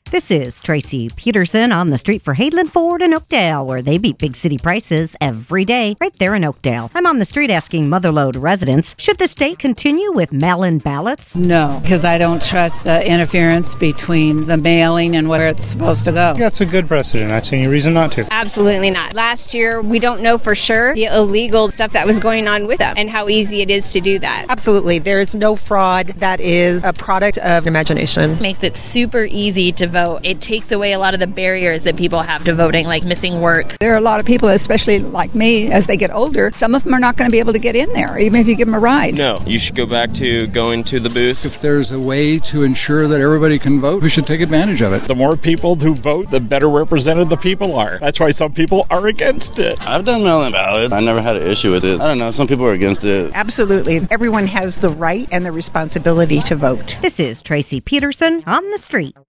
This is Tracy Peterson on the street for Hayland Ford in Oakdale, where they beat big city prices every day right there in Oakdale. I'm on the street asking Motherlode residents, should the state continue with mail-in ballots? No, because I don't trust the interference between the mailing and where it's supposed to go. Yeah, it's a good precedent. I see any reason not to. Absolutely not. Last year, we don't know for sure the illegal stuff that was going on with them and how easy it is to do that. Absolutely. There is no fraud. That is a product of imagination. Makes it super easy to vote. It takes away a lot of the barriers that people have to voting, like missing work. There are a lot of people, especially like me, as they get older, some of them are not going to be able to get in there, even if you give them a ride. No, you should go back to going to the booth. If there's a way to ensure that everybody can vote, we should take advantage of it. The more people who vote, the better represented the people are. That's why some people are against it. I've done mail-in ballot. I never had an issue with it. I don't know, some people are against it. Absolutely. Everyone has the right and the responsibility to vote. This is Tracy Peterson on the street.